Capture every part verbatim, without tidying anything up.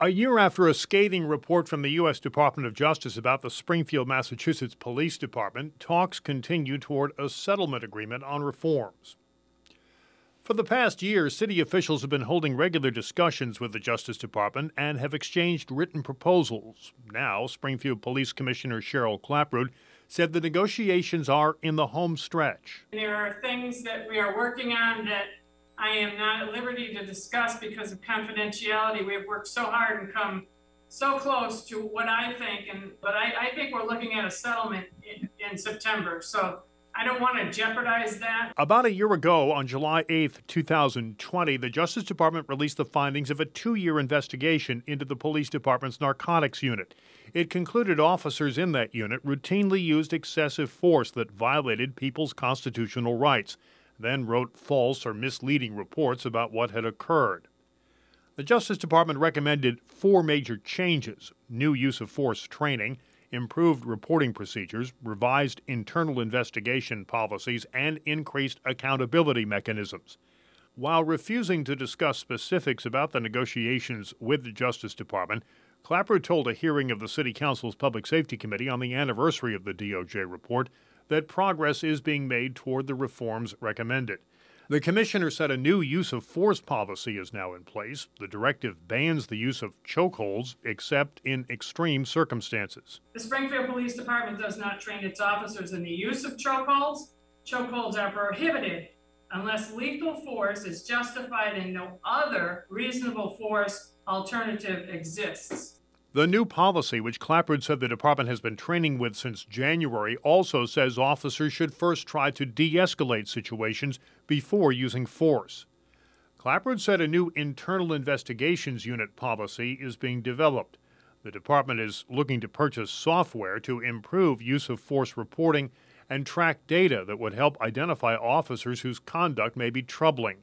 A year after a scathing report from the U S Department of Justice about the Springfield, Massachusetts Police Department, talks continue toward a settlement agreement on reforms. For the past year, city officials have been holding regular discussions with the Justice Department and have exchanged written proposals. Now, Springfield Police Commissioner Cheryl Clapprood said the negotiations are in the home stretch. There are things that we are working on that I am not at liberty to discuss because of confidentiality. We have worked so hard and come so close to what I think, and but I, I think we're looking at a settlement in, in September. So I don't want to jeopardize that. About a year ago, on July eighth, two thousand twenty, the Justice Department released the findings of a two-year investigation into the police department's narcotics unit. It concluded officers in that unit routinely used excessive force that violated people's constitutional rights, then wrote false or misleading reports about what had occurred. The Justice Department recommended four major changes: new use of force training, improved reporting procedures, revised internal investigation policies, and increased accountability mechanisms. While refusing to discuss specifics about the negotiations with the Justice Department, Clapprood told a hearing of the City Council's Public Safety Committee on the anniversary of the D O J report that progress is being made toward the reforms recommended. The commissioner said a new use of force policy is now in place. The directive bans the use of chokeholds except in extreme circumstances. The Springfield Police Department does not train its officers in the use of chokeholds. Chokeholds are prohibited unless lethal force is justified and no other reasonable force alternative exists. The new policy, which Clapprood said the department has been training with since January, also says officers should first try to de-escalate situations before using force. Clapprood said a new internal investigations unit policy is being developed. The department is looking to purchase software to improve use of force reporting and track data that would help identify officers whose conduct may be troubling.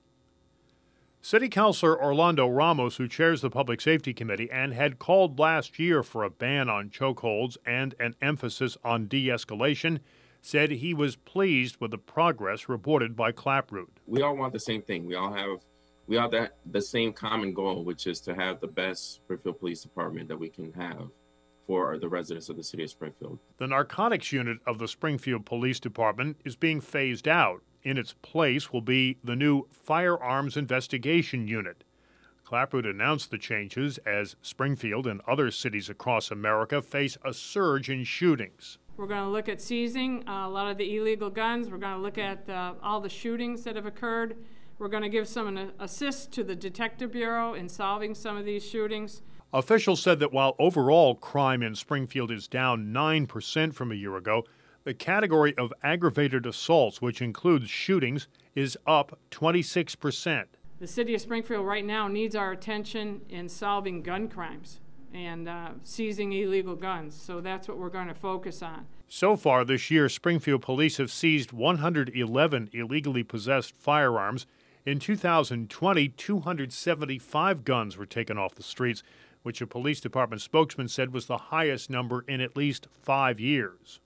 City Councilor Orlando Ramos, who chairs the Public Safety Committee and had called last year for a ban on chokeholds and an emphasis on de-escalation, said he was pleased with the progress reported by Clapprood. We all want the same thing. We all have we all have the same common goal, which is to have the best Springfield Police Department that we can have for the residents of the city of Springfield. The narcotics unit of the Springfield Police Department is being phased out. In its place will be the new Firearms Investigation Unit. Clapprood announced the changes as Springfield and other cities across America face a surge in shootings. We're going to look at seizing uh, a lot of the illegal guns. We're going to look at uh, all the shootings that have occurred. We're going to give some assist to the Detective Bureau in solving some of these shootings. Officials said that while overall crime in Springfield is down nine percent from a year ago, the category of aggravated assaults, which includes shootings, is up twenty-six percent. The city of Springfield right now needs our attention in solving gun crimes and uh, seizing illegal guns, so that's what we're going to focus on. So far this year, Springfield police have seized one hundred eleven illegally possessed firearms. In two thousand twenty, two hundred seventy-five guns were taken off the streets, which a police department spokesman said was the highest number in at least five years.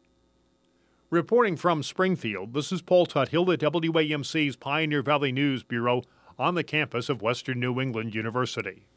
Reporting from Springfield, this is Paul Tuthill at W A M C's Pioneer Valley News Bureau on the campus of Western New England University.